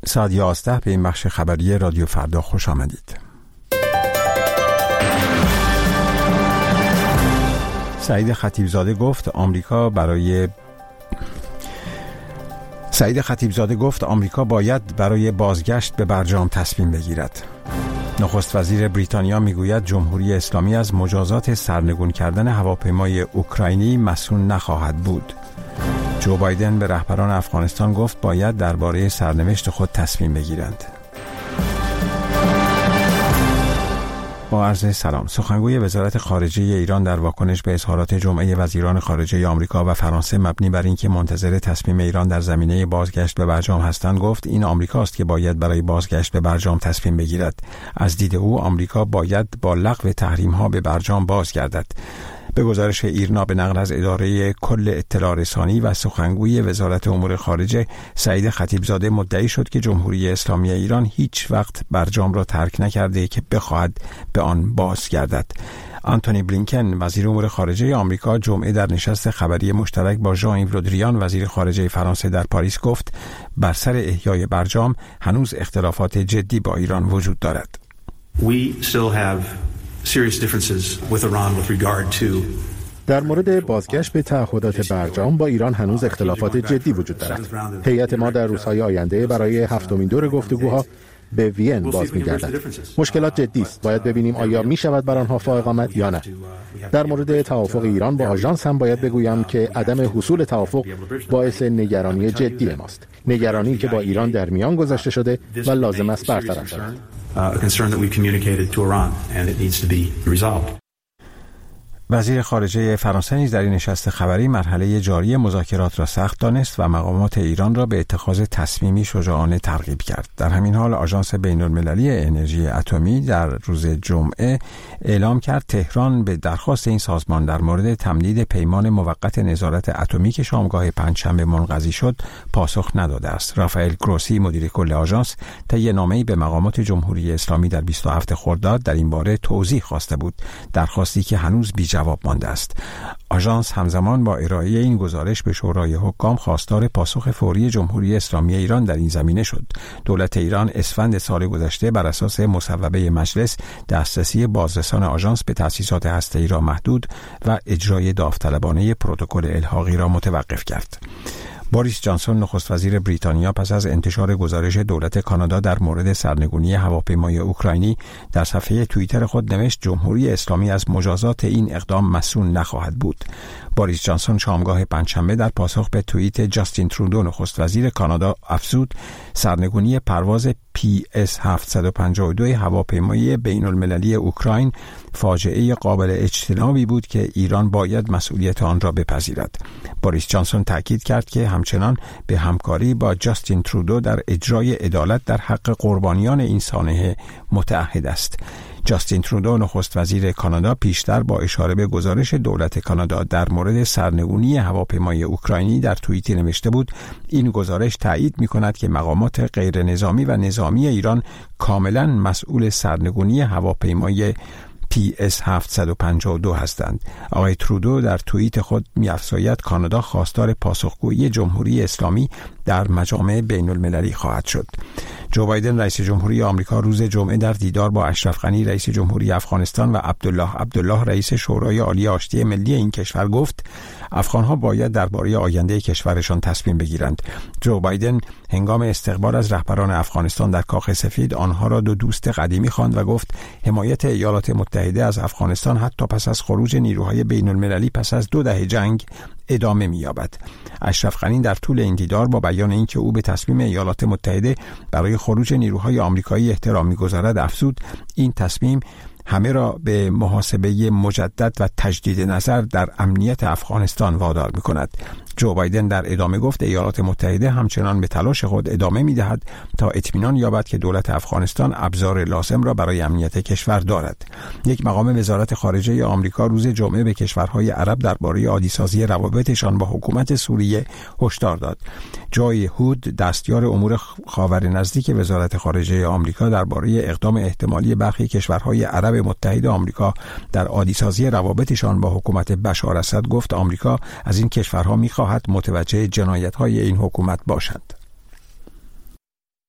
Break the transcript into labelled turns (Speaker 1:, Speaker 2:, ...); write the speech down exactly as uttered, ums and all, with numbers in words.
Speaker 1: ساعت یازده به این بخش خبری رادیو فردا خوش آمدید. سعید خطیبزاده گفت آمریکا برای سعید خطیبزاده گفت آمریکا باید برای بازگشت به برجام تصمیم بگیرد. نخست وزیر بریتانیا میگوید جمهوری اسلامی از مجازات سرنگون کردن هواپیمای اوکراینی مسئول نخواهد بود. جو بایدن به رهبران افغانستان گفت باید درباره سرنوشت خود تصمیم بگیرند. با عرض سلام. سخنگوی وزارت خارجه ایران در واکنش به اظهارات جمعه وزیران خارجه آمریکا و فرانسه مبنی بر اینکه منتظر تصمیم ایران در زمینه بازگشت به برجام هستند گفت این آمریکاست که باید برای بازگشت به برجام تصمیم بگیرد. از دید او آمریکا باید با لغو تحریم‌ها به برجام بازگردد. به گزارش ایرنا به نقل از اداره کل اطلاع رسانی و سخنگوی وزارت امور خارجه سعید خطیبزاده مدعی شد که جمهوری اسلامی ایران هیچ وقت برجام را ترک نکرده که بخواهد به آن بازگردد. آنتونی بلینکن وزیر امور خارجه آمریکا جمعه در نشست خبری مشترک با ژان ایو له دریان وزیر خارجه فرانسه در پاریس گفت بر سر احیای برجام هنوز اختلافات جدی با ایران وجود دارد.
Speaker 2: We still have serious differences with Iran with regard to
Speaker 3: در مورد بازگشت به تعهدات برجام با ایران هنوز اختلافات جدی وجود دارد. هیئت ما در روزهای آینده برای هفتمین دور گفتگوها به وین باز می‌گردد. مشکلات جدی است. باید ببینیم آیا می‌شود بر آنها فائق آمد یا نه. در مورد توافق ایران با آژانس هم باید بگویم که عدم حصول توافق باعث نگرانی جدی ماست. نگرانی که با ایران در میان گذاشته شده و لازم است برطرف شود.
Speaker 1: وزیر خارجه فرانسه نیز در این نشست خبری مرحله جاری مذاکرات را سخت دانست و مقامات ایران را به اتخاذ تصمیمی شجاعانه ترغیب کرد. در همین حال آژانس بین‌المللی انرژی اتمی در روز جمعه اعلام کرد تهران به درخواست این سازمان در مورد تمدید پیمان موقت نظارت اتمی که شامگاه پنجشنبه منقضی شد پاسخ نداده است. رافائل گروسی مدیر کل آژانس طی نامه‌ای به مقامات جمهوری اسلامی در بیست و هفتم خرداد در این باره توضیح خواسته بود، درخواستی که هنوز بی جواب مانده است. آژانس همزمان با ارائه این گزارش به شورای حکام خواستار پاسخ فوری جمهوری اسلامی ایران در این زمینه شد. دولت ایران اسفند سال گذشته بر اساس مصوبه مجلس دسترسی بازرسان آژانس به تأسیسات هسته‌ای را محدود و اجرای داوطلبانه پروتکل الحاقی را متوقف کرد. بوریس جانسون نخست وزیر بریتانیا پس از انتشار گزارش دولت کانادا در مورد سرنگونی هواپیمای اوکراینی در صفحه توییتر خود نوشت جمهوری اسلامی از مجازات این اقدام مسئول نخواهد بود. بوریس جانسون شامگاه پنجشنبه در پاسخ به توییت جاستین ترودو نخست وزیر کانادا افزود سرنگونی پرواز پی اس هفتصد و پنجاه و دو هواپیمای بین المللی اوکراین فاجعه قابل اجتنابی بود که ایران باید مسئولیت آن را بپذیرد. بوریس جانسون تاکید کرد که همچنان به همکاری با جاستین ترودو در اجرای عدالت در حق قربانیان این سانحه متعهد است. جاستین ترودو نخست وزیر کانادا پیشتر با اشاره به گزارش دولت کانادا در مورد سرنگونی هواپیمای اوکراینی در توییتی نوشته بود این گزارش تایید می‌کند که مقامات غیر نظامی و نظامی ایران کاملاً مسئول سرنگونی هواپیمای پی اس هفتصد و پنجاه و دو هستند. آقای ترودو در توییت خود می‌افزاید کانادا خواستار پاسخگویی جمهوری اسلامی در مجامع بین المللی خواهد شد. جو بایدن رئیس جمهوری آمریکا روز جمعه در دیدار با اشرف غنی رئیس جمهوری افغانستان و عبدالله عبدالله رئیس شورای عالی آشتی ملی این کشور گفت افغان‌ها باید درباره آینده کشورشان تصمیم بگیرند. جو بایدن هنگام استقبال از رهبران افغانستان در کاخ سفید آنها را دو دوست قدیمی خواند و گفت حمایت ایالات متحده از افغانستان حتی پس از خروج نیروهای بین‌المللی پس از دو دهه جنگ ادامه می‌یابد. اشرف غنی در طول این دیدار با بیان اینکه او به تصمیم ایالات متحده برای خروج نیروهای آمریکایی احترام می‌گذارد افزود این تصمیم همه را به محاسبه مجدد و تجدید نظر در امنیت افغانستان وادار می‌کند. جو بایدن در ادامه گفت ایالات متحده همچنان به تلاش خود ادامه می‌دهد تا اطمینان یابد که دولت افغانستان ابزار لازم را برای امنیت کشور دارد. یک مقام وزارت خارجه آمریکا روز جمعه به کشورهای عرب درباره عادی‌سازی روابطشان با حکومت سوریه هشدار داد. جای هود دستیار امور خاور نزدیک وزارت خارجه آمریکا درباره اقدام احتمالی برخی کشورهای عرب متحد آمریکا در عادی‌سازی روابطشان با حکومت بشار اسد گفت آمریکا از این کشورها می‌خواهد متوجه جنایت‌های این حکومت باشند.